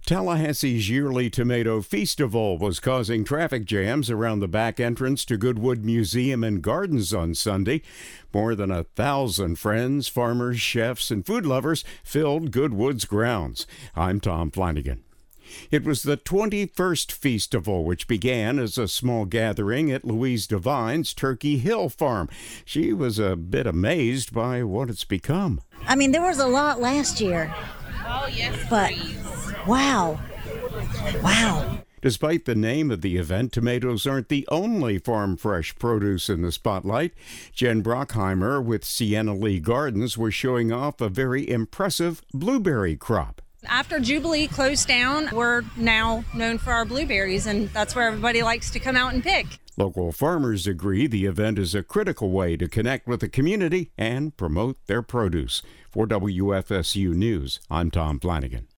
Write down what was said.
Tallahassee's yearly Tomato Festival was causing traffic jams around the back entrance to Goodwood Museum and Gardens on Sunday. More than 1,000 friends, farmers, chefs, and food lovers filled Goodwood's grounds. I'm Tom Flanagan. It was the 21st Festival, which began as a small gathering at Louise Devine's Turkey Hill Farm. She was a bit amazed by what it's become. I mean, there was a lot last year. Oh, yes, but please. Wow. Despite the name of the event, tomatoes aren't the only farm fresh produce in the spotlight. Jen Brockheimer with Sienna Lee Gardens was showing off a very impressive blueberry crop. After Jubilee closed down, we're now known for our blueberries, and that's where everybody likes to come out and pick. Local farmers agree the event is a critical way to connect with the community and promote their produce. For WFSU News, I'm Tom Flanagan.